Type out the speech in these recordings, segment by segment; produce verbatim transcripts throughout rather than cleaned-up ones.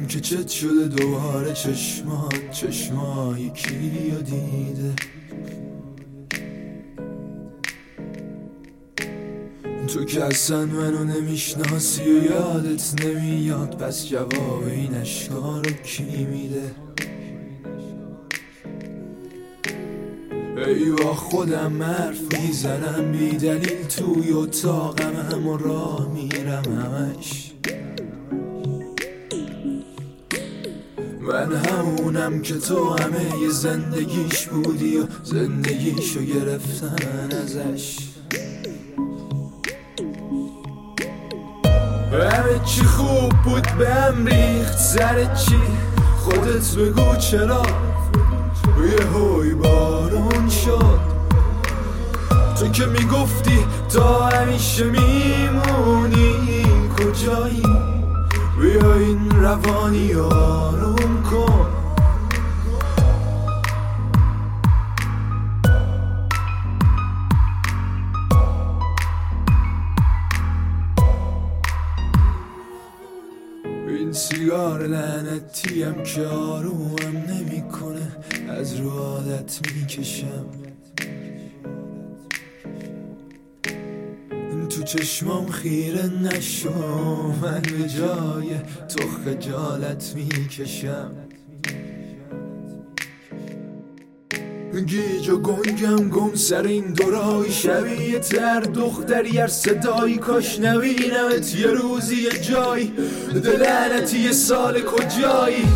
نمیدونم که چت شده دوباره چشمات چشمای کی رو دیده. تو که اصلا منو نمیشناسی و یادت نمیاد، پس جواب این اشکا رو کی میده؟ ای با خودم حرف میزنم بی دلیل توی اتاقم، همه راه میرم همش. من همونم که تو همه ی زندگیش بودی و زندگیشو گرفتن ازش. همه چی خوب بود به هم ریخت سر چی؟ خودت بگو چرا یه هوی بارون شد؟ تو که میگفتی تا همیشه میمونی، کجایی؟ بیا این روانی آروم کن. این سیگار لعنتیم که آرومم نمی کنه، از رو عادت می کشم. تو چشمام خیره نشو، من به جای تو خجالت می کشم. گیج و گنگم گم سر این دورای شبیه تر دختری هر صدایی، کاش نبینمت یه روزی یه جایی. دلعنتی یه سال کجایی؟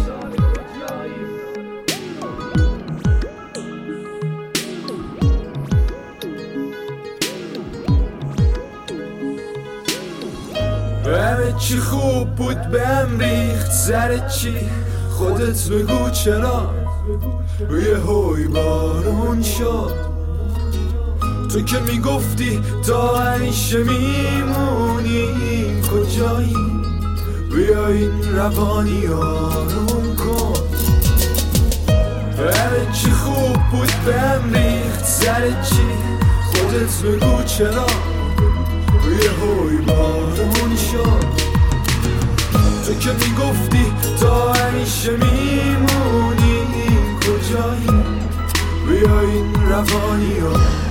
همه چی خوب بود به هم ریخت سر چی؟ خودت بگو چرا یه هوی بارون شد؟ تو که میگفتی تا همیشه میمونی، کجایی؟ بیا این روانی آروم کن. همه چی خوب بود به هم ریخت سر چی؟ خودت بگو چرا یه هوی بارون شد؟ تو که میگفتی تا همیشه میمونی، کجایی؟ بیا این روانی ها